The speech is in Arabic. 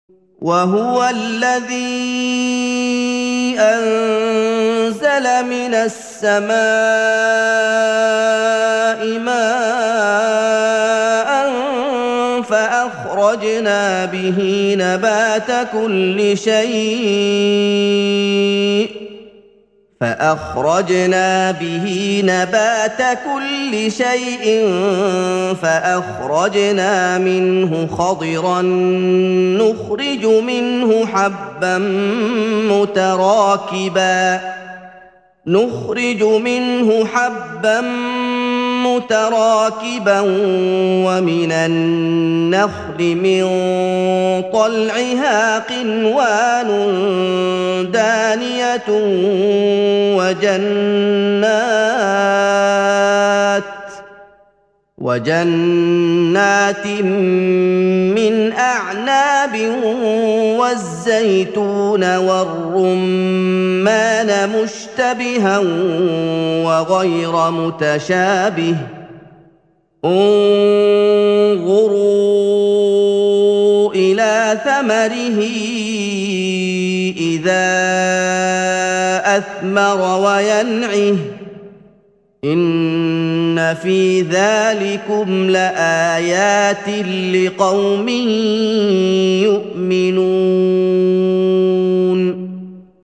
وهو الذي أنزل من السماء ماء فأخرجنا به نبات كل شيء فأخرجنا منه خضرا نخرج منه حبا متراكبا ومن النخل من طلعها قنوان دانية وجنات من أعناب والزيتون والرمان مشتبها وغير متشابه انظروا إلى ثمره إذا أثمر وينعه إن في ذلكم لآيات لقوم يؤمنون